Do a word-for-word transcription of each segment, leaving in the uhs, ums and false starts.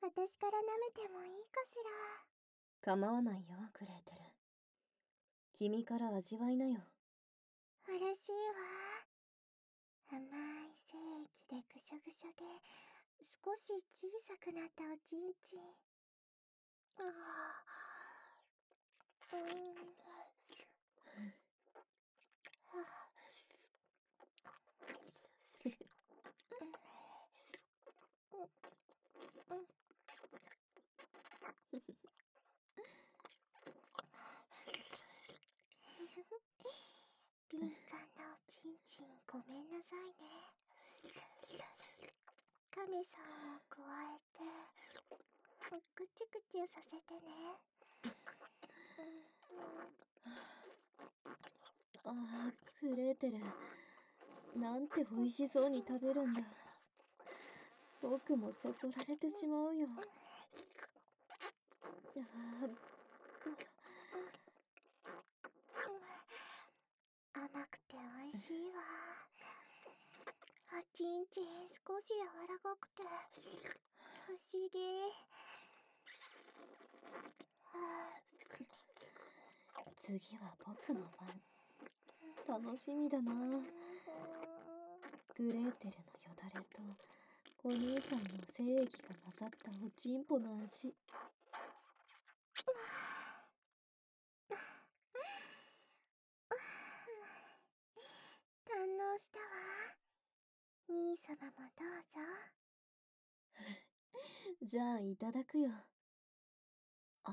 私から舐めてもいいかし構わないよ、グレーテル。君から味わいなよ。 ら。嬉しいわ。甘い精液でぐしょぐしょで少し小さくなったおちんちん。ああ、うん。敏感なおちんちんごめんなさいね。亀さんを加えてぐちゅぐちゅさせてね。 ああ、グレーテル。なんて美味しそうに食べるんだ。僕もそそられてしまうよ。ああ、 甘くて美味しいわ。おちんちん少し柔らかくて不思議。 次は僕の番。楽しみだな。グレーテルのよだれとお兄さんの精液が混ざったおちんぽの味。 堪能したわ。兄様もどうぞ。 じゃあいただくよ。あ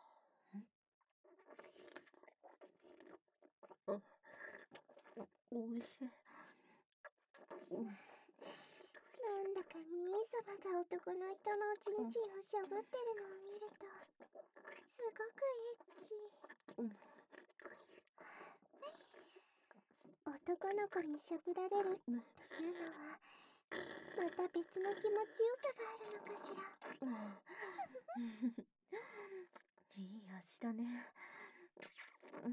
あ、おいしい。 なんだか兄様が男の人のおちんちんをしゃぶってるのを見るとすごくエッチ。男の子にしゃぶられるっていうのはまた別の気持ちよさがあるのかしら。 いい味だね。うん。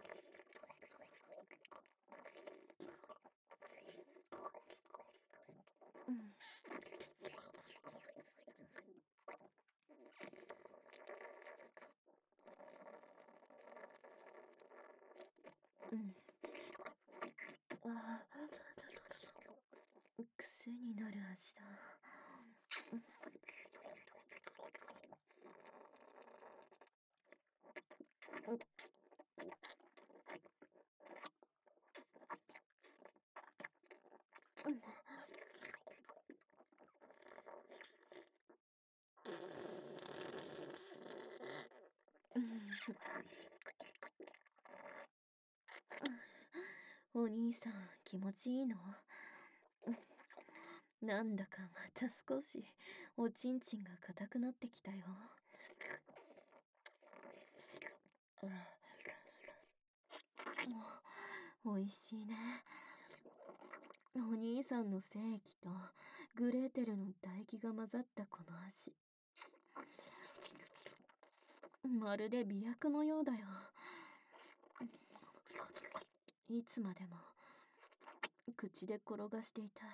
うん。うん。ああ、癖になる味だ。お兄さん、気持ちいいの？なんだかまた少しおちんちんが硬くなってきたよ。おいしいね。お兄さんの精液とグレーテルの唾液が混ざったこの味。まるで美薬のようだよ。いつまでも口で転がしていたい。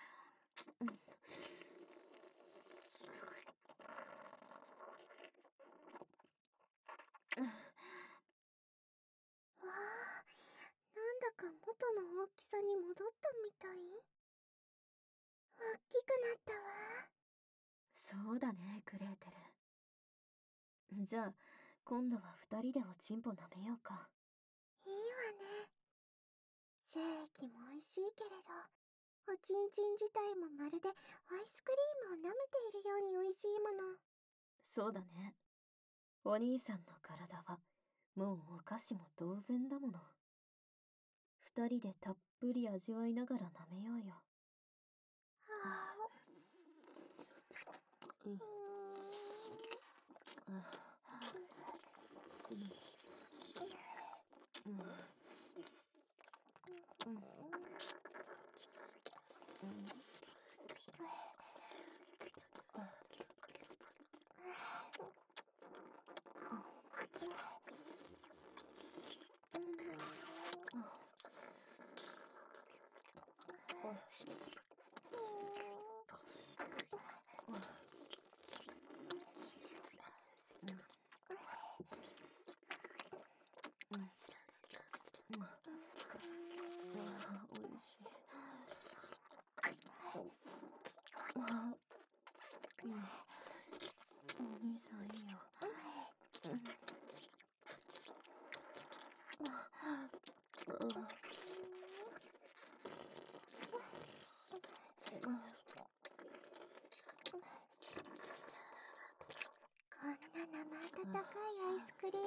わあ、なんだか元の大きさに戻ったみたい。大きくなったわ。 そうだね、グレーテル。じゃあ今度は二人でおちんぽ舐めようか。 いいわね。精液も美味しいけれどおちんちん自体もまるでアイスクリームを舐めているように美味しいもの。 そうだね。お兄さんの体はもうお菓子も同然だもの。二人でたっぷり味わいながら舐めようよ。 はあ、 うん。 うーん。 うん。うん。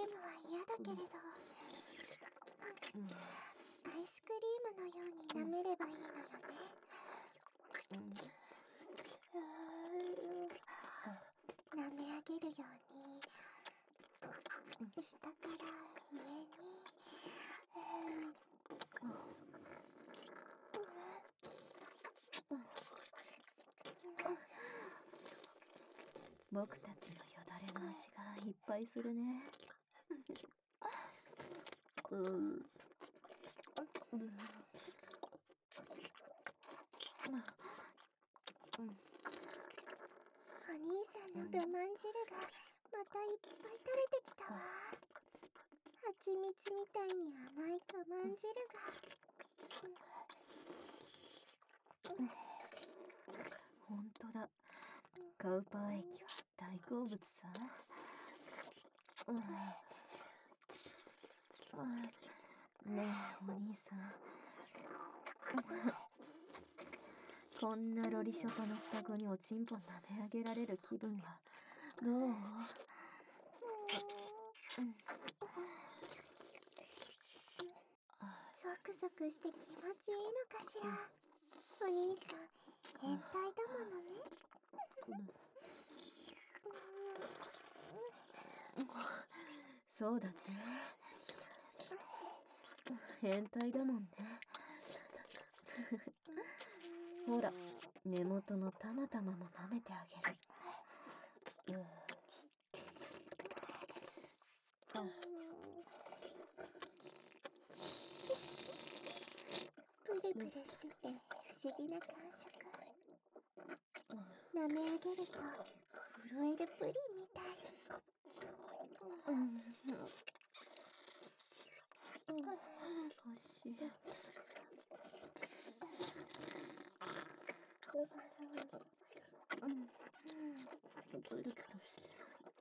ームは嫌だけれど、 うん。 アイスクリームのように舐めればいいのよね。 うん。 うーん、舐め上げるように下から上に、うん僕たちのよだれの味がいっぱいするね。うん。うん。 お兄さんの我慢汁がまたいっぱい垂れてきたわ。蜂蜜みたいに甘い我慢汁が。 ほんとだ。カウパー液は大好物さ。うん。ねえ、お兄さん。こんなロリショタの双子におちんぽ舐め上げられる気分はどう？うん。 ゾクゾクして気持ちいいのかしら。お兄さん、変態だものね。 そうだね。変態だもんね。ほら、根元のたまたまも舐めてあげる。うん。 プリプリしてて不思議な感触。舐め上げると震えるプリンみたい。 うん。欲しい。うん。ブルブルしてる。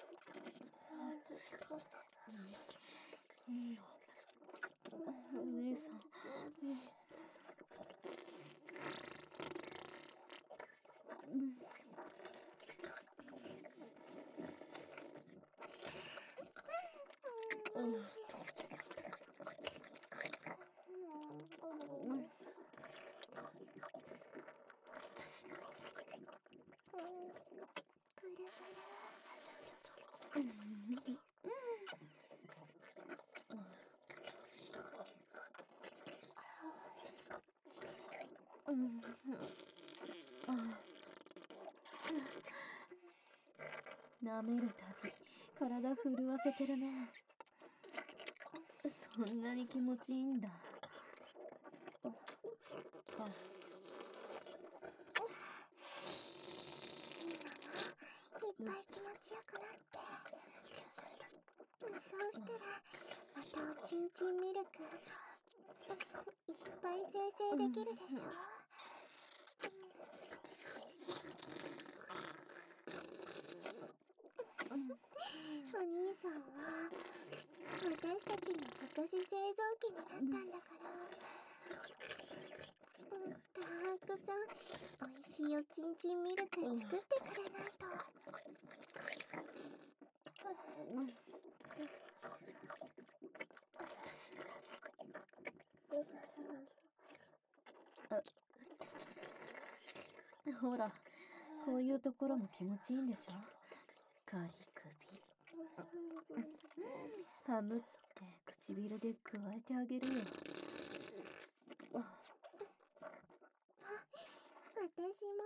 いいよ。お姉さん。うん。うん。うん。舐めるたび体震わせてるね。そんなに気持ちいいんだ。 いっぱい気持ちよくなって、そうしたらまたおちんちんミルクいっぱい生成できるでしょ。お兄さんは私たちの博士製造機になったんだから、たくさんおいしいおちんちんミルク作ってくれないと。 ほら、こういうところも気持ちいいんでしょ。かり首。ハムって唇でくわえてあげるよ。 私も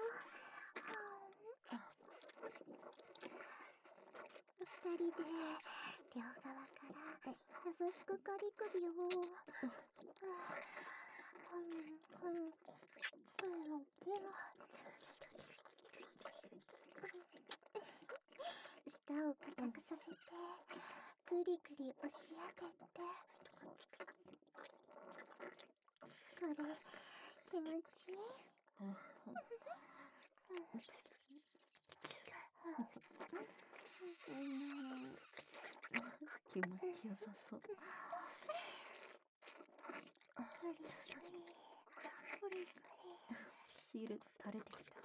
二人で両側から優しくかり首を舌を硬くさせてクリクリ押し当てて、これ気持ちいい。 気持ちよさそう。 クリクリクリクリ汁が垂れてきた。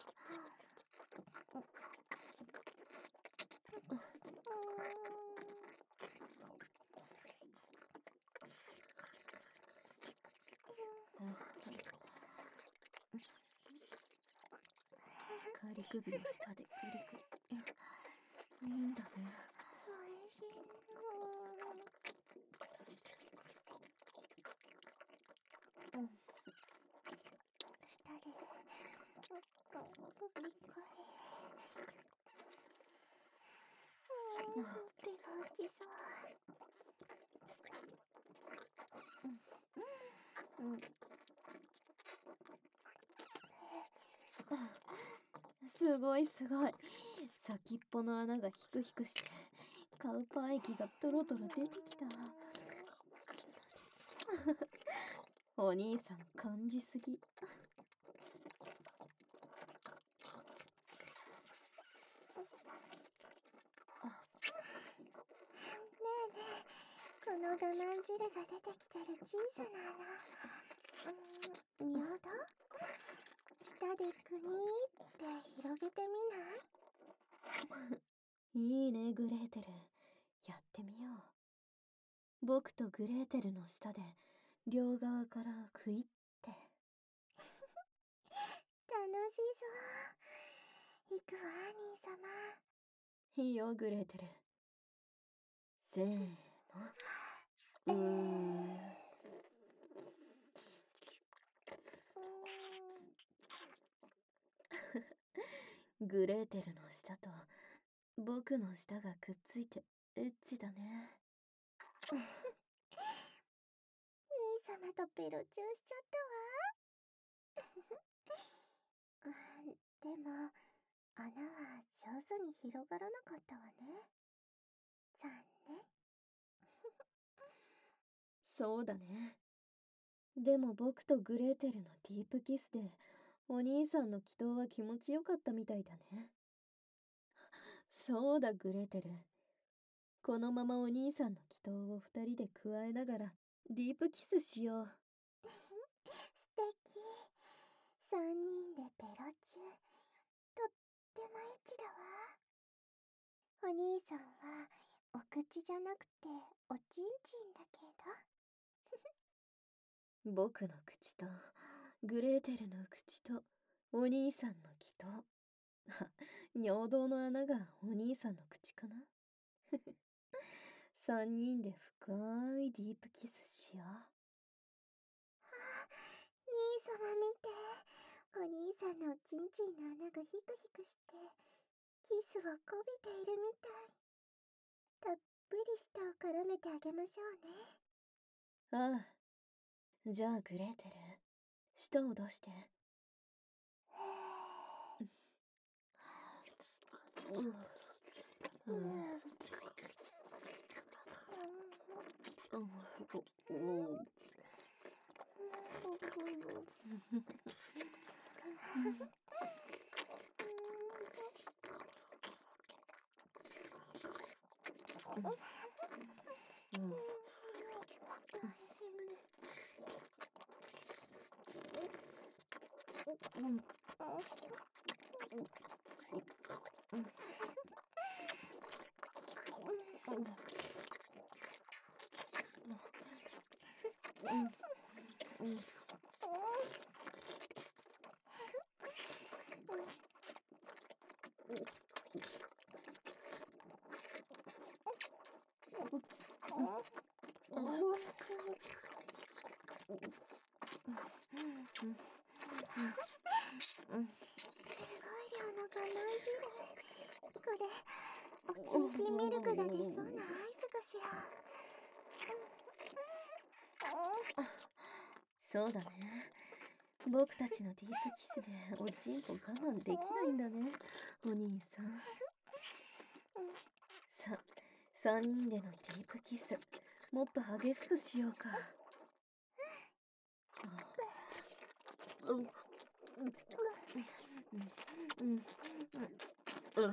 左首の下でグリグリ。いいんだね。 おいしい。 うん。 下で、首かい。うん、ほっぺが落ちそう。 うん。すごいすごい。先っぽの穴がヒクヒクして、カウパー液がトロトロ出てきた。お兄さん感じすぎ。 ねえねえ、この我慢汁が出てきてる小さな穴、うーん、尿道下でクニーって広げてみない？ いいね、グレーテル。やってみよう。僕とグレーテルの下で、両側からクイって。 楽しそう。行くわ、兄様。 いいよ、グレーテル。せーの。うえー、 ー。グレーテルの舌と僕の舌がくっついてエッチだね。 兄様とペロチューしちゃったわ。でも、穴は上手に広がらなかったわね。残念。 そうだね。でも僕とグレーテルのディープキスでお兄さんの祈祷は気持ちよかったみたいだね。そうだ、グレーテル。このままお兄さんの祈祷を二人で加えながらディープキスしよう。 素敵。三人でペロチュー。とってもエッチだわ。お兄さんはお口じゃなくておちんちんだけど。 僕の口とグレーテルの口とお兄さんの祈祷。尿道の穴がお兄さんの口かな。三人で深いディープキスしよう。 兄様見て。お兄さんのおちんちんの穴がヒクヒクしてキスをこびているみたい。たっぷり舌を絡めてあげましょうね。 ああ。じゃあグレーテル、舌を出して。うん。 すごい量の我慢汁。これ、おちんちんミルクが出そうなアイスかしら。 そうだね。僕たちのディープキスでおちんこ我慢できないんだね、お兄さん。さ、三人でのディープキス、もっと激しくしようか。うん。うん。うん。うん。うん。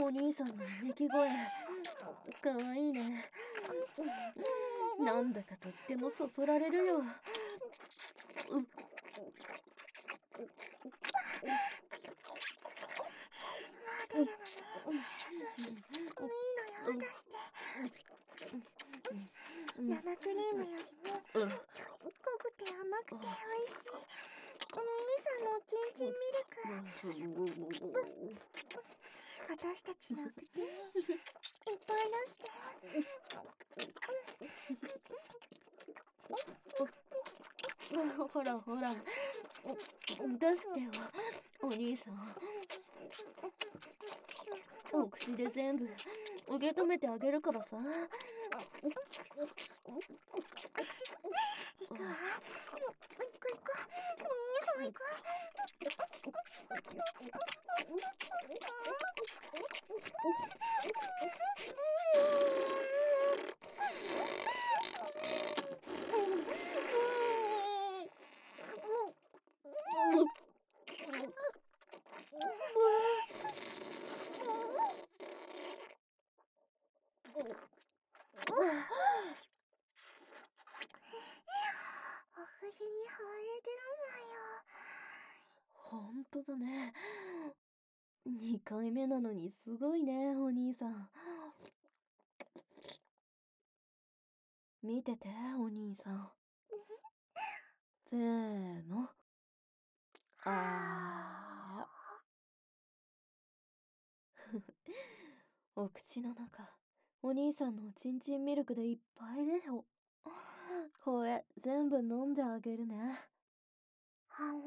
お兄さんの鳴き声、かわいいね。なんだかとってもそそられるよ。うまだなのね。いいのよ、出して。生クリームよりも濃くて甘くて美味しいお兄さんのおちんちんミルク、私たちの口にいっぱい出して。 ほらほら、出してよ、お兄さん。お口で全部受け止めてあげるからさ。 行くわ。行く行く。お兄さん行く。お口に入れてるわよ。 ほんとだね。にかいめなのにすごいね、お兄さん。見てて、お兄さん。せーの。あー。お口の中、お兄さんのおちんちんミルクでいっぱいだよ。これ、全部飲んであげるね。 甘いミル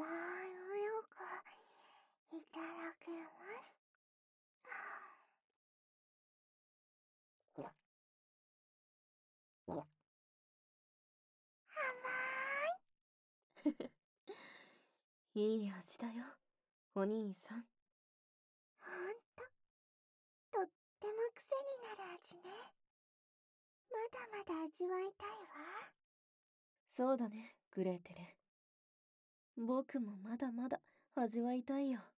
クいただきます。 いい味だよ、お兄さん。 ほんと、とっても癖になる味ね。まだまだ味わいたいわ。 そうだね、グレーテル。僕もまだまだ味わいたいよ。